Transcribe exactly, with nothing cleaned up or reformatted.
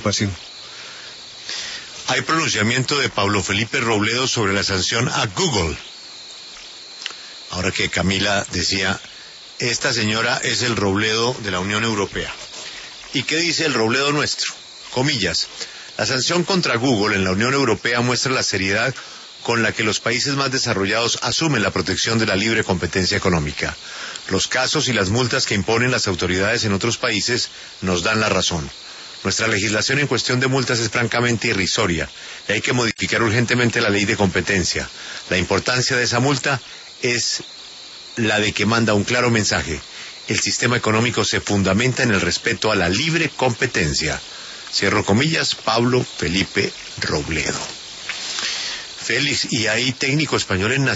preocupación. Hay pronunciamiento de Pablo Felipe Robledo sobre la sanción a Google. Ahora que Camila decía, esta señora es el Robledo de la Unión Europea. ¿Y qué dice el Robledo nuestro? Comillas, la sanción contra Google en la Unión Europea muestra la seriedad con la que los países más desarrollados asumen la protección de la libre competencia económica. Los casos y las multas que imponen las autoridades en otros países nos dan la razón. Nuestra legislación en cuestión de multas es francamente irrisoria y hay que modificar urgentemente la ley de competencia. La importancia de esa multa es la de que manda un claro mensaje. El sistema económico se fundamenta en el respeto a la libre competencia. Cierro comillas, Pablo Felipe Robledo. Félix, ¿y hay técnico español en